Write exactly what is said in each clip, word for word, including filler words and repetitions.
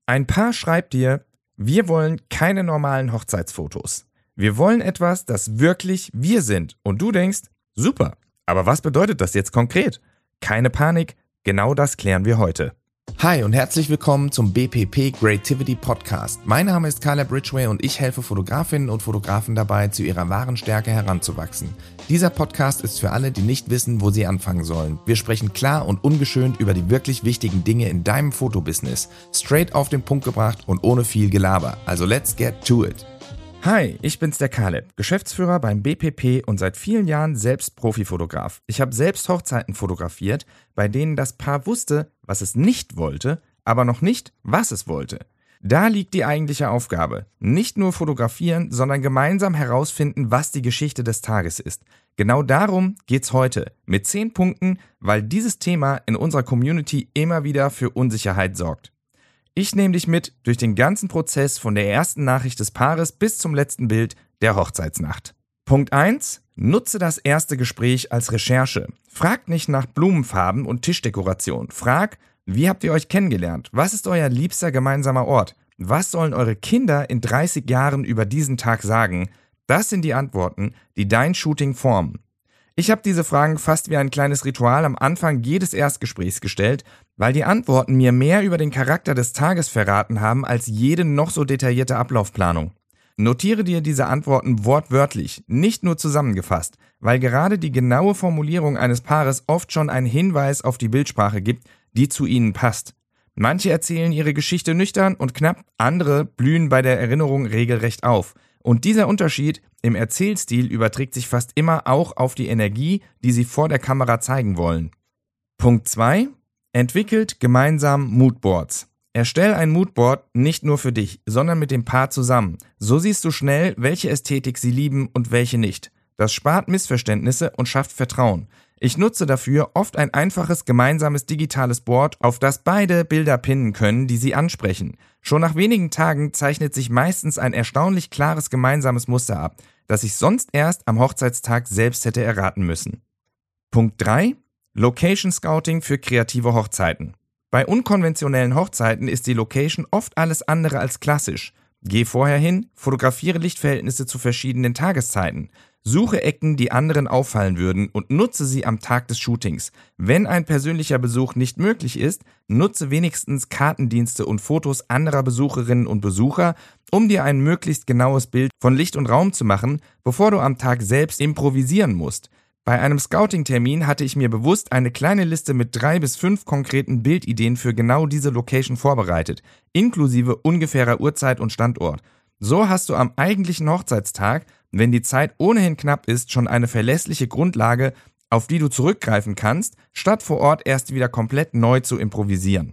Ein Paar schreibt dir, wir wollen keine normalen Hochzeitsfotos. Wir wollen etwas, das wirklich wir sind. Und du denkst, super, aber was bedeutet das jetzt konkret? Keine Panik, genau das klären wir heute. Hi und herzlich willkommen zum B P P Creativity Podcast. Mein Name ist Caleb Ridgway und ich helfe Fotografinnen und Fotografen dabei, zu ihrer wahren Stärke heranzuwachsen. Dieser Podcast ist für alle, die nicht wissen, wo sie anfangen sollen. Wir sprechen klar und ungeschönt über die wirklich wichtigen Dinge in deinem Fotobusiness. Straight auf den Punkt gebracht und ohne viel Gelaber. Also let's get to it. Hi, ich bin's der Caleb, Geschäftsführer beim B P P und seit vielen Jahren selbst Profifotograf. Ich habe selbst Hochzeiten fotografiert, bei denen das Paar wusste, was es nicht wollte, aber noch nicht, was es wollte. Da liegt die eigentliche Aufgabe. Nicht nur fotografieren, sondern gemeinsam herausfinden, was die Geschichte des Tages ist. Genau darum geht's heute, mit zehn Punkten, weil dieses Thema in unserer Community immer wieder für Unsicherheit sorgt. Ich nehme dich mit durch den ganzen Prozess von der ersten Nachricht des Paares bis zum letzten Bild der Hochzeitsnacht. Punkt eins. Nutze das erste Gespräch als Recherche. Frag nicht nach Blumenfarben und Tischdekoration. Frag, wie habt ihr euch kennengelernt? Was ist euer liebster gemeinsamer Ort? Was sollen eure Kinder in dreißig Jahren über diesen Tag sagen? Das sind die Antworten, die dein Shooting formen. Ich habe diese Fragen fast wie ein kleines Ritual am Anfang jedes Erstgesprächs gestellt, weil die Antworten mir mehr über den Charakter des Tages verraten haben als jede noch so detaillierte Ablaufplanung. Notiere dir diese Antworten wortwörtlich, nicht nur zusammengefasst, weil gerade die genaue Formulierung eines Paares oft schon einen Hinweis auf die Bildsprache gibt, die zu ihnen passt. Manche erzählen ihre Geschichte nüchtern und knapp, andere blühen bei der Erinnerung regelrecht auf. Und dieser Unterschied im Erzählstil überträgt sich fast immer auch auf die Energie, die sie vor der Kamera zeigen wollen. Punkt zwei. Entwickelt gemeinsam Moodboards. Erstell ein Moodboard nicht nur für dich, sondern mit dem Paar zusammen. So siehst du schnell, welche Ästhetik sie lieben und welche nicht. Das spart Missverständnisse und schafft Vertrauen. Ich nutze dafür oft ein einfaches gemeinsames digitales Board, auf das beide Bilder pinnen können, die sie ansprechen. Schon nach wenigen Tagen zeichnet sich meistens ein erstaunlich klares gemeinsames Muster ab, das ich sonst erst am Hochzeitstag selbst hätte erraten müssen. Punkt drei. Location Scouting für kreative Hochzeiten. Bei unkonventionellen Hochzeiten ist die Location oft alles andere als klassisch. Geh vorher hin, fotografiere Lichtverhältnisse zu verschiedenen Tageszeiten. Suche Ecken, die anderen auffallen würden und nutze sie am Tag des Shootings. Wenn ein persönlicher Besuch nicht möglich ist, nutze wenigstens Kartendienste und Fotos anderer Besucherinnen und Besucher, um dir ein möglichst genaues Bild von Licht und Raum zu machen, bevor du am Tag selbst improvisieren musst. Bei einem Scouting-Termin hatte ich mir bewusst eine kleine Liste mit drei bis fünf konkreten Bildideen für genau diese Location vorbereitet, inklusive ungefährer Uhrzeit und Standort. So hast du am eigentlichen Hochzeitstag, wenn die Zeit ohnehin knapp ist, schon eine verlässliche Grundlage, auf die du zurückgreifen kannst, statt vor Ort erst wieder komplett neu zu improvisieren.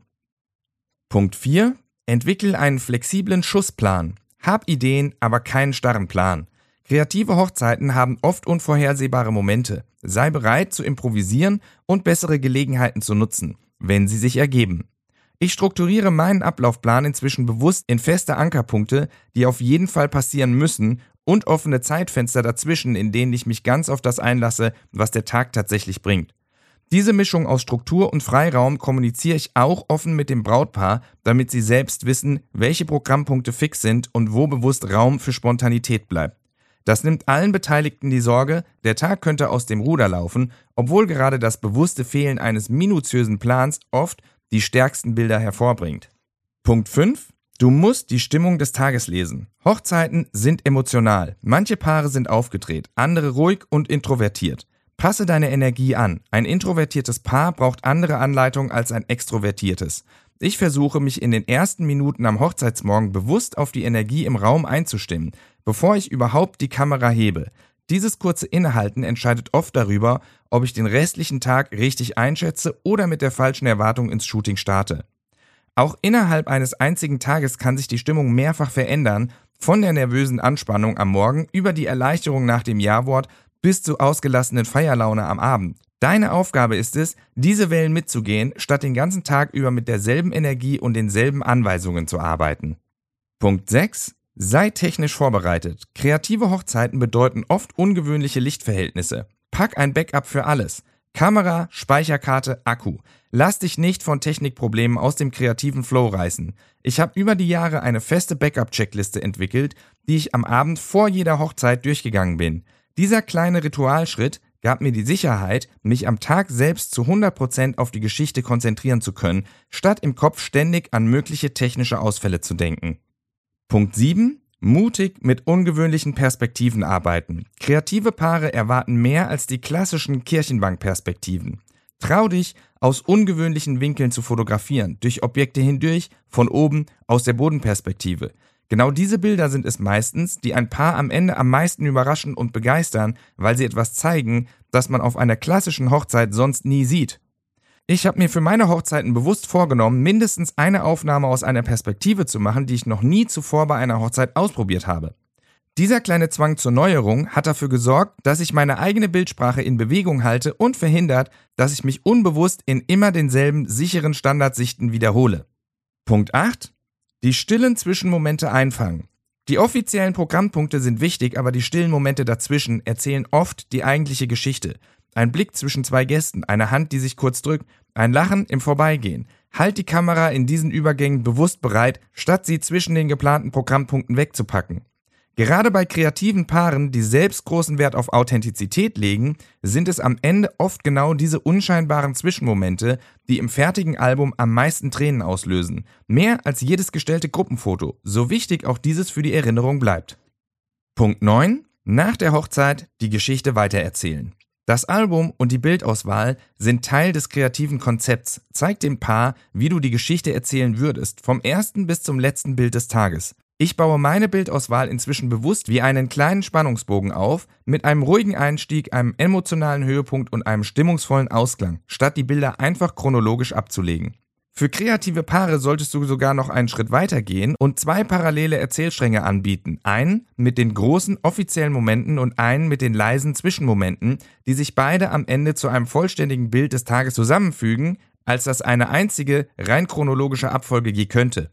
Punkt vier. Entwickel einen flexiblen Schussplan. Hab Ideen, aber keinen starren Plan. Kreative Hochzeiten haben oft unvorhersehbare Momente. Sei bereit zu improvisieren und bessere Gelegenheiten zu nutzen, wenn sie sich ergeben. Ich strukturiere meinen Ablaufplan inzwischen bewusst in feste Ankerpunkte, die auf jeden Fall passieren müssen, und offene Zeitfenster dazwischen, in denen ich mich ganz auf das einlasse, was der Tag tatsächlich bringt. Diese Mischung aus Struktur und Freiraum kommuniziere ich auch offen mit dem Brautpaar, damit sie selbst wissen, welche Programmpunkte fix sind und wo bewusst Raum für Spontanität bleibt. Das nimmt allen Beteiligten die Sorge, der Tag könnte aus dem Ruder laufen, obwohl gerade das bewusste Fehlen eines minutiösen Plans oft die stärksten Bilder hervorbringt. Punkt fünf. Du musst die Stimmung des Tages lesen. Hochzeiten sind emotional. Manche Paare sind aufgedreht, andere ruhig und introvertiert. Passe deine Energie an. Ein introvertiertes Paar braucht andere Anleitung als ein extrovertiertes. Ich versuche, mich in den ersten Minuten am Hochzeitsmorgen bewusst auf die Energie im Raum einzustimmen, bevor ich überhaupt die Kamera hebe. Dieses kurze Innehalten entscheidet oft darüber, ob ich den restlichen Tag richtig einschätze oder mit der falschen Erwartung ins Shooting starte. Auch innerhalb eines einzigen Tages kann sich die Stimmung mehrfach verändern, von der nervösen Anspannung am Morgen über die Erleichterung nach dem Ja-Wort bis zur ausgelassenen Feierlaune am Abend. Deine Aufgabe ist es, diese Wellen mitzugehen, statt den ganzen Tag über mit derselben Energie und denselben Anweisungen zu arbeiten. Punkt sechs. Sei technisch vorbereitet. Kreative Hochzeiten bedeuten oft ungewöhnliche Lichtverhältnisse. Pack ein Backup für alles. Kamera, Speicherkarte, Akku. Lass dich nicht von Technikproblemen aus dem kreativen Flow reißen. Ich habe über die Jahre eine feste Backup-Checkliste entwickelt, die ich am Abend vor jeder Hochzeit durchgegangen bin. Dieser kleine Ritualschritt gab mir die Sicherheit, mich am Tag selbst zu hundert Prozent auf die Geschichte konzentrieren zu können, statt im Kopf ständig an mögliche technische Ausfälle zu denken. Punkt sieben. Mutig mit ungewöhnlichen Perspektiven arbeiten. Kreative Paare erwarten mehr als die klassischen Kirchenbankperspektiven. Trau dich, aus ungewöhnlichen Winkeln zu fotografieren, durch Objekte hindurch, von oben, aus der Bodenperspektive. Genau diese Bilder sind es meistens, die ein Paar am Ende am meisten überraschen und begeistern, weil sie etwas zeigen, das man auf einer klassischen Hochzeit sonst nie sieht. Ich habe mir für meine Hochzeiten bewusst vorgenommen, mindestens eine Aufnahme aus einer Perspektive zu machen, die ich noch nie zuvor bei einer Hochzeit ausprobiert habe. Dieser kleine Zwang zur Neuerung hat dafür gesorgt, dass ich meine eigene Bildsprache in Bewegung halte und verhindert, dass ich mich unbewusst in immer denselben sicheren Standardsichten wiederhole. Punkt acht. Die stillen Zwischenmomente einfangen. Die offiziellen Programmpunkte sind wichtig, aber die stillen Momente dazwischen erzählen oft die eigentliche Geschichte. Ein Blick zwischen zwei Gästen, eine Hand, die sich kurz drückt, ein Lachen im Vorbeigehen. Halt die Kamera in diesen Übergängen bewusst bereit, statt sie zwischen den geplanten Programmpunkten wegzupacken. Gerade bei kreativen Paaren, die selbst großen Wert auf Authentizität legen, sind es am Ende oft genau diese unscheinbaren Zwischenmomente, die im fertigen Album am meisten Tränen auslösen. Mehr als jedes gestellte Gruppenfoto, so wichtig auch dieses für die Erinnerung bleibt. Punkt neun. Nach der Hochzeit die Geschichte weitererzählen. Das Album und die Bildauswahl sind Teil des kreativen Konzepts. Zeig dem Paar, wie du die Geschichte erzählen würdest, vom ersten bis zum letzten Bild des Tages. Ich baue meine Bildauswahl inzwischen bewusst wie einen kleinen Spannungsbogen auf, mit einem ruhigen Einstieg, einem emotionalen Höhepunkt und einem stimmungsvollen Ausklang, statt die Bilder einfach chronologisch abzulegen. Für kreative Paare solltest du sogar noch einen Schritt weiter gehen und zwei parallele Erzählstränge anbieten. Einen mit den großen offiziellen Momenten und einen mit den leisen Zwischenmomenten, die sich beide am Ende zu einem vollständigen Bild des Tages zusammenfügen, als das eine einzige, rein chronologische Abfolge je könnte.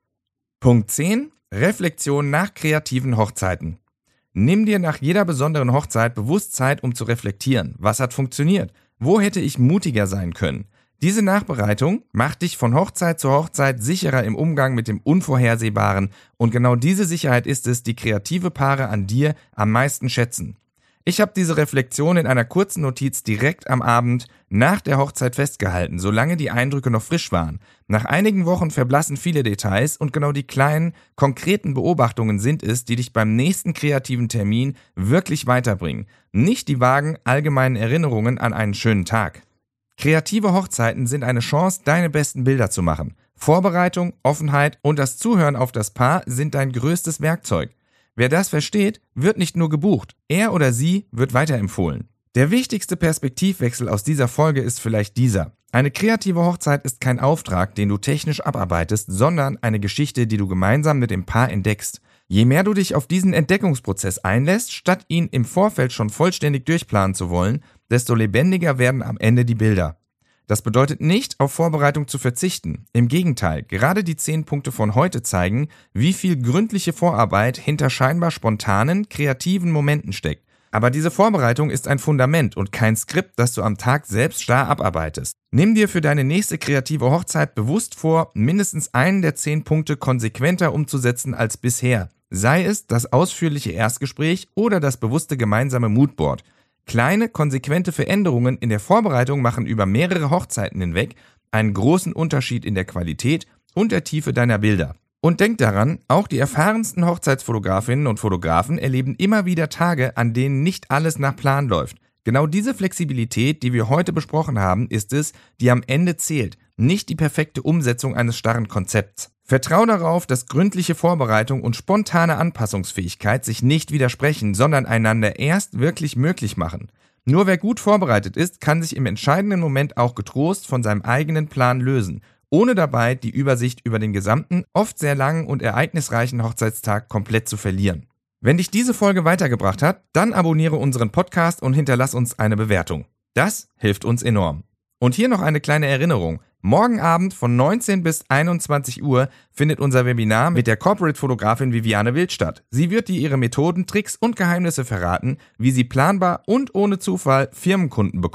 Punkt zehn. Reflexion nach kreativen Hochzeiten. Nimm dir nach jeder besonderen Hochzeit bewusst Zeit, um zu reflektieren. Was hat funktioniert? Wo hätte ich mutiger sein können? Diese Nachbereitung macht dich von Hochzeit zu Hochzeit sicherer im Umgang mit dem Unvorhersehbaren und genau diese Sicherheit ist es, die kreative Paare an dir am meisten schätzen. Ich habe diese Reflexion in einer kurzen Notiz direkt am Abend nach der Hochzeit festgehalten, solange die Eindrücke noch frisch waren. Nach einigen Wochen verblassen viele Details und genau die kleinen, konkreten Beobachtungen sind es, die dich beim nächsten kreativen Termin wirklich weiterbringen. Nicht die vagen, allgemeinen Erinnerungen an einen schönen Tag. Kreative Hochzeiten sind eine Chance, deine besten Bilder zu machen. Vorbereitung, Offenheit und das Zuhören auf das Paar sind dein größtes Werkzeug. Wer das versteht, wird nicht nur gebucht, er oder sie wird weiterempfohlen. Der wichtigste Perspektivwechsel aus dieser Folge ist vielleicht dieser. Eine kreative Hochzeit ist kein Auftrag, den du technisch abarbeitest, sondern eine Geschichte, die du gemeinsam mit dem Paar entdeckst. Je mehr du dich auf diesen Entdeckungsprozess einlässt, statt ihn im Vorfeld schon vollständig durchplanen zu wollen, desto lebendiger werden am Ende die Bilder. Das bedeutet nicht, auf Vorbereitung zu verzichten. Im Gegenteil, gerade die zehn Punkte von heute zeigen, wie viel gründliche Vorarbeit hinter scheinbar spontanen, kreativen Momenten steckt. Aber diese Vorbereitung ist ein Fundament und kein Skript, das du am Tag selbst starr abarbeitest. Nimm dir für deine nächste kreative Hochzeit bewusst vor, mindestens einen der zehn Punkte konsequenter umzusetzen als bisher. Sei es das ausführliche Erstgespräch oder das bewusste gemeinsame Moodboard. Kleine, konsequente Veränderungen in der Vorbereitung machen über mehrere Hochzeiten hinweg einen großen Unterschied in der Qualität und der Tiefe deiner Bilder. Und denk daran, auch die erfahrensten Hochzeitsfotografinnen und Fotografen erleben immer wieder Tage, an denen nicht alles nach Plan läuft. Genau diese Flexibilität, die wir heute besprochen haben, ist es, die am Ende zählt, nicht die perfekte Umsetzung eines starren Konzepts. Vertrau darauf, dass gründliche Vorbereitung und spontane Anpassungsfähigkeit sich nicht widersprechen, sondern einander erst wirklich möglich machen. Nur wer gut vorbereitet ist, kann sich im entscheidenden Moment auch getrost von seinem eigenen Plan lösen, ohne dabei die Übersicht über den gesamten, oft sehr langen und ereignisreichen Hochzeitstag komplett zu verlieren. Wenn dich diese Folge weitergebracht hat, dann abonniere unseren Podcast und hinterlass uns eine Bewertung. Das hilft uns enorm. Und hier noch eine kleine Erinnerung. Morgen Abend von neunzehn bis einundzwanzig Uhr findet unser Webinar mit der Corporate-Fotografin Viviane Wild statt. Sie wird dir ihre Methoden, Tricks und Geheimnisse verraten, wie sie planbar und ohne Zufall Firmenkunden bekommt.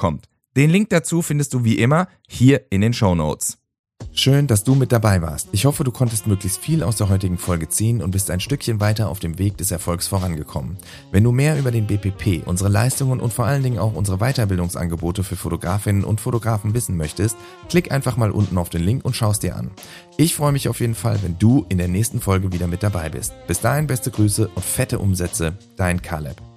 Den Link dazu findest du wie immer hier in den Shownotes. Schön, dass du mit dabei warst. Ich hoffe, du konntest möglichst viel aus der heutigen Folge ziehen und bist ein Stückchen weiter auf dem Weg des Erfolgs vorangekommen. Wenn du mehr über den B P P, unsere Leistungen und vor allen Dingen auch unsere Weiterbildungsangebote für Fotografinnen und Fotografen wissen möchtest, klick einfach mal unten auf den Link und schau es dir an. Ich freue mich auf jeden Fall, wenn du in der nächsten Folge wieder mit dabei bist. Bis dahin beste Grüße und fette Umsätze, dein Caleb.